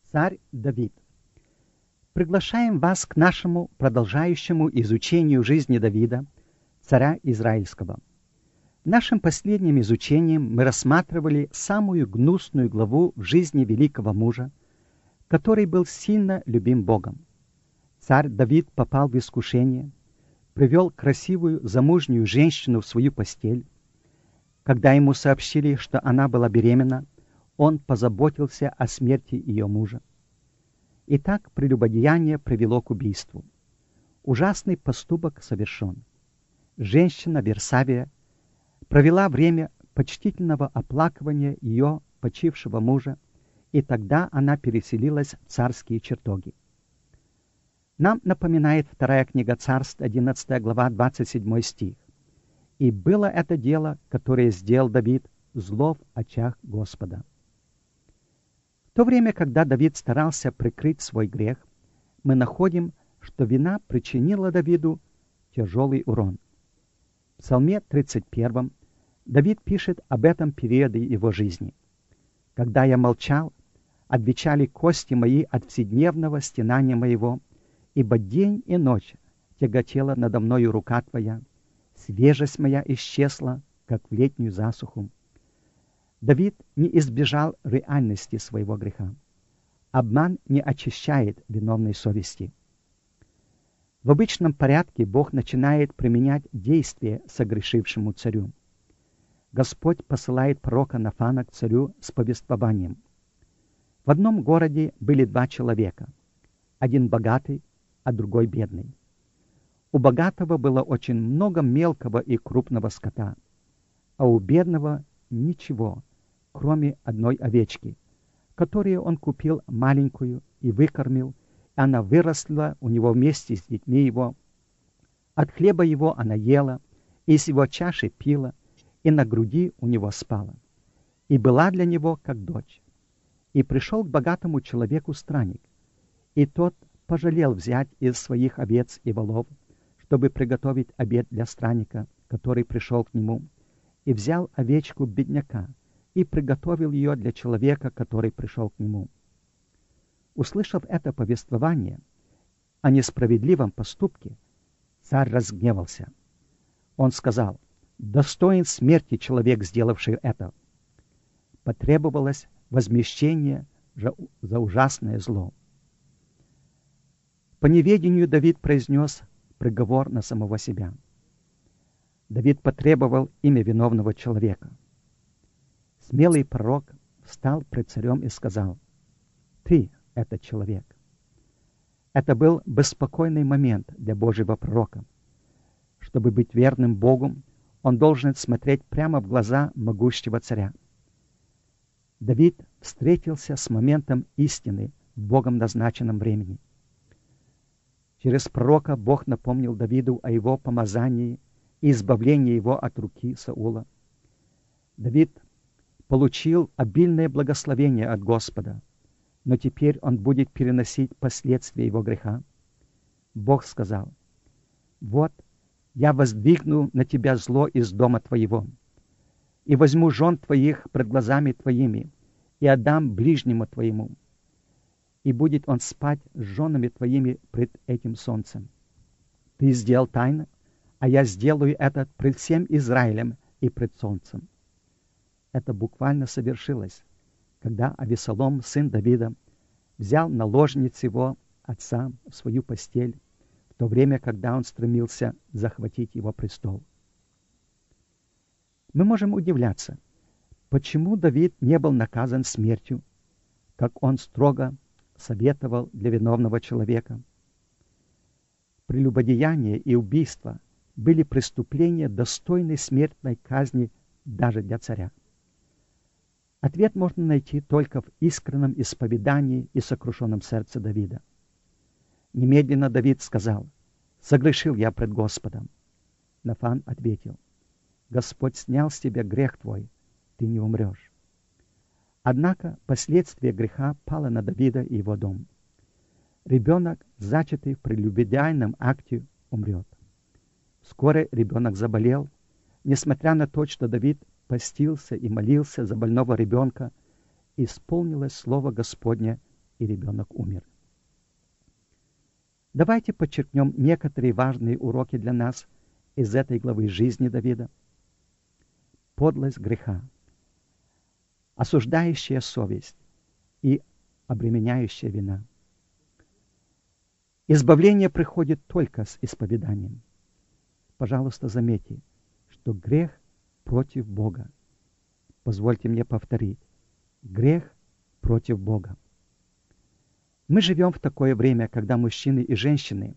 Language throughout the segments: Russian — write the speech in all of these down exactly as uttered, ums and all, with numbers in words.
Царь Давид. Приглашаем вас к нашему продолжающему изучению жизни Давида, царя Израильского. Нашим последним изучением мы рассматривали самую гнусную главу в жизни великого мужа, который был сильно любим Богом. Царь Давид попал в искушение, привел красивую замужнюю женщину в свою постель. Когда ему сообщили, что она была беременна, он позаботился о смерти ее мужа. Итак, прелюбодеяние привело к убийству. Ужасный поступок совершен. Женщина Версавия провела время почтительного оплакивания ее почившего мужа, и тогда она переселилась в царские чертоги. Нам напоминает вторая книга Царств, одиннадцатая глава, двадцать седьмой стих. «И было это дело, которое сделал Давид, зло в очах Господа». В то время, когда Давид старался прикрыть свой грех, мы находим, что вина причинила Давиду тяжелый урон. В Псалме тридцать первом Давид пишет об этом периоде его жизни. «Когда я молчал, отвечали кости мои от вседневного стенания моего, ибо день и ночь тяготела надо мною рука твоя, свежесть моя исчезла, как в летнюю засуху». Давид не избежал реальности своего греха. Обман не очищает виновной совести. В обычном порядке Бог начинает применять действия согрешившему царю. Господь посылает пророка Нафана к царю с повествованием. В одном городе были два человека, один богатый, а другой бедный. У богатого было очень много мелкого и крупного скота, а у бедного ничего, кроме одной овечки, которую он купил маленькую и выкормил, и она выросла у него вместе с детьми его. От хлеба его она ела, и из его чаши пила, и на груди у него спала, и была для него как дочь. И пришел к богатому человеку странник, и тот пожалел взять из своих овец и волов, чтобы приготовить обед для странника, который пришел к нему, и взял овечку бедняка и приготовил ее для человека, который пришел к нему. Услышав это повествование о несправедливом поступке, царь разгневался. Он сказал: «Достоин смерти человек, сделавший это». Потребовалось возмещение за ужасное зло. По неведению Давид произнес приговор на самого себя. Давид потребовал имя виновного человека. Смелый пророк встал пред царем и сказал: «Ты этот человек». Это был беспокойный момент для Божьего пророка. Чтобы быть верным Богу, он должен смотреть прямо в глаза могущего царя. Давид встретился с моментом истины в Богом назначенном времени. Через пророка Бог напомнил Давиду о его помазании и избавлении его от руки Саула. Давид получил обильное благословение от Господа, но теперь он будет переносить последствия его греха. Бог сказал: «Вот я воздвигну на тебя зло из дома твоего, и возьму жен твоих пред глазами твоими, и отдам ближнему твоему, и будет он спать с женами твоими пред этим солнцем. Ты сделал тайно, а я сделаю это пред всем Израилем и пред солнцем». Это буквально совершилось, когда Авесолом, сын Давида, взял наложниц его отца в свою постель, в то время, когда он стремился захватить его престол. Мы можем удивляться, почему Давид не был наказан смертью, как он строго советовал для виновного человека. Прелюбодеяние и убийство были преступления, достойной смертной казни даже для царя. Ответ можно найти только в искреннем исповедании и сокрушенном сердце Давида. Немедленно Давид сказал: «Согрешил я пред Господом». Нафан ответил: «Господь снял с тебя грех твой, ты не умрешь». Однако последствия греха пало на Давида и его дом. Ребенок, зачатый в прелюбодеянном акте, умрет. Вскоре ребенок заболел. Несмотря на то, что Давид постился и молился за больного ребенка, исполнилось слово Господне: и ребенок умер. Давайте подчеркнем некоторые важные уроки для нас из этой главы жизни Давида. Подлость греха, осуждающая совесть и обременяющая вина. Избавление приходит только с исповеданием. Пожалуйста, заметьте, что грех против Бога. Позвольте мне повторить. Грех против Бога. Мы живем в такое время, когда мужчины и женщины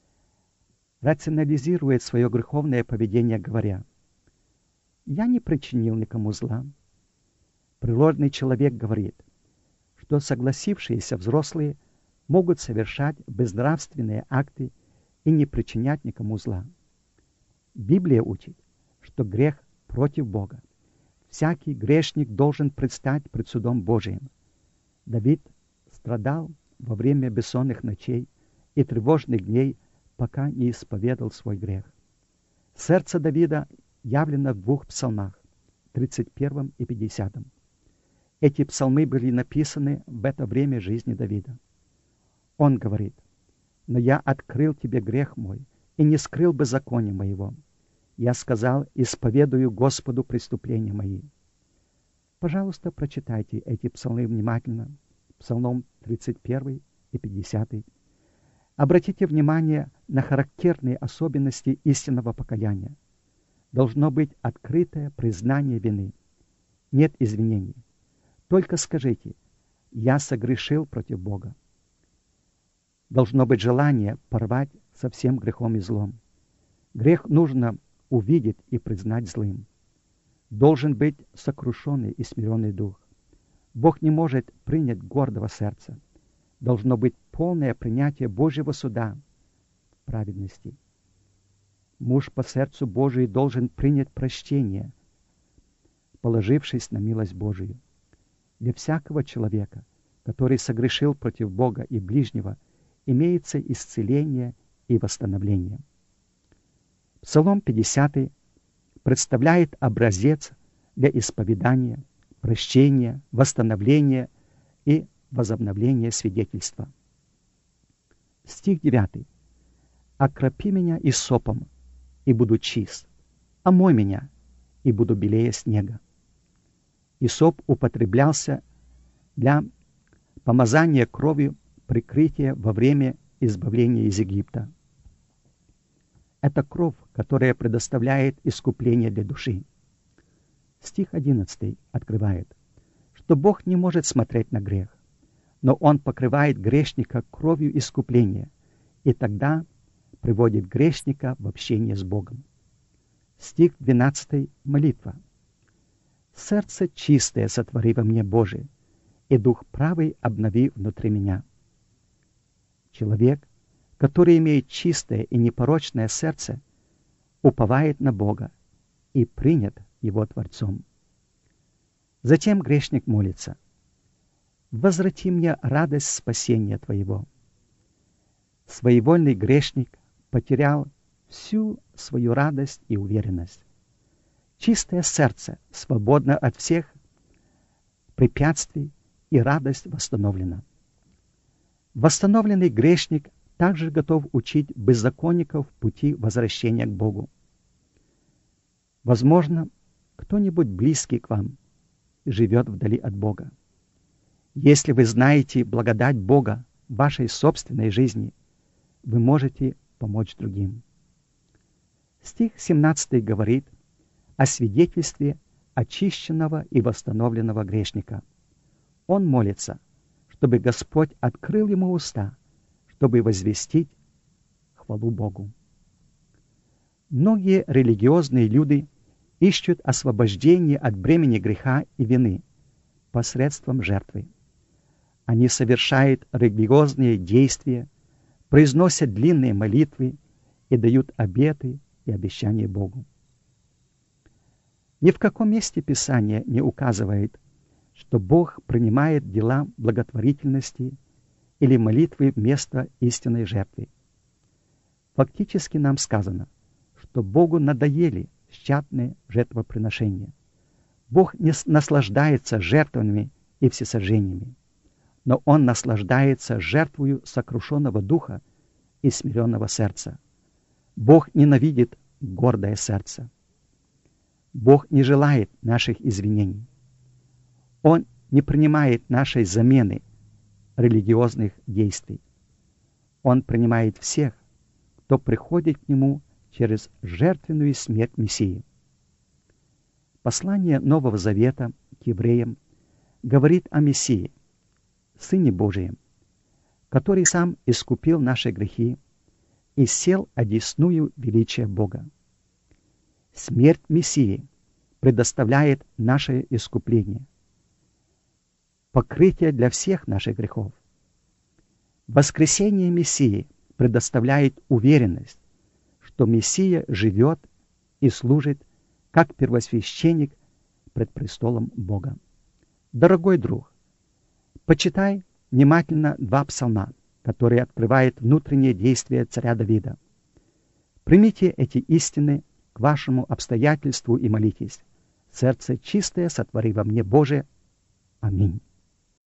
рационализируют свое греховное поведение, говоря: «Я не причинил никому зла». Природный человек говорит, что согласившиеся взрослые могут совершать безнравственные акты и не причинять никому зла. Библия учит, что грех против Бога. Всякий грешник должен предстать пред судом Божиим. Давид страдал во время бессонных ночей и тревожных дней, пока не исповедал свой грех. Сердце Давида явлено в двух псалмах, тридцать первом и пятидесятом. Эти псалмы были написаны в это время жизни Давида. Он говорит: «Но я открыл тебе грех мой и не скрыл беззакония моего. Я сказал: исповедую Господу преступления мои». Пожалуйста, прочитайте эти псалмы внимательно. Псалом тридцать первый и пятидесятый. Обратите внимание на характерные особенности истинного покаяния. Должно быть открытое признание вины. Нет извинений. Только скажите: «Я согрешил против Бога». Должно быть желание порвать со всем грехом и злом. Грех нужно увидеть и признать злым. Должен быть сокрушенный и смиренный дух. Бог не может принять гордого сердца. Должно быть полное принятие Божьего суда в праведности. Муж по сердцу Божию должен принять прощение, положившись на милость Божию. Для всякого человека, который согрешил против Бога и ближнего, имеется исцеление и восстановление. Псалом пятидесятый представляет образец для исповедания, прощения, восстановления и возобновления свидетельства. Стих девятый. «Окропи меня исопом, и буду чист, омой меня, и буду белее снега». Исоп употреблялся для помазания кровью прикрытия во время избавления из Египта. Это кровь, которая предоставляет искупление для души. Стих одиннадцатый открывает, что Бог не может смотреть на грех, но Он покрывает грешника кровью искупления, и тогда приводит грешника в общение с Богом. Стих двенадцатый молитва. «Сердце чистое сотвори во мне, Боже, и дух правый обнови внутри меня». Человек, который имеет чистое и непорочное сердце, уповает на Бога и принят Его Творцом. Затем грешник молится: «Возврати мне радость спасения Твоего». Своевольный грешник потерял всю свою радость и уверенность. Чистое сердце свободно от всех препятствий, и радость восстановлена. Восстановленный грешник также готов учить беззаконников пути возвращения к Богу. Возможно, кто-нибудь близкий к вам живет вдали от Бога. Если вы знаете благодать Бога в вашей собственной жизни, вы можете помочь другим. Стих семнадцатый говорит о свидетельстве очищенного и восстановленного грешника. Он молится, чтобы Господь открыл ему уста, чтобы возвестить хвалу Богу. Многие религиозные люди ищут освобождение от бремени греха и вины посредством жертвы. Они совершают религиозные действия, произносят длинные молитвы и дают обеты и обещания Богу. Ни в каком месте Писания не указывает, что Бог принимает дела благотворительности или молитвы вместо истинной жертвы. Фактически нам сказано, что Богу надоели тщательные жертвоприношения. Бог не наслаждается жертвами и всесожжениями. но Он наслаждается жертвою сокрушенного духа и смиренного сердца. Бог ненавидит гордое сердце. Бог не желает наших извинений. Он не принимает нашей замены религиозных действий. Он принимает всех, кто приходит к Нему через жертвенную смерть Мессии. Послание Нового Завета к евреям говорит о Мессии, Сыне Божием, который сам искупил наши грехи и сел одесную величия Бога. Смерть Мессии предоставляет наше искупление, покрытие для всех наших грехов. Воскресение Мессии предоставляет уверенность, что Мессия живет и служит как первосвященник пред престолом Бога. Дорогой друг, почитай внимательно два псалма, которые открывают внутреннее действие царя Давида. Примите эти истины к вашему обстоятельству и молитесь. Сердце чистое сотвори во мне, Боже. Аминь.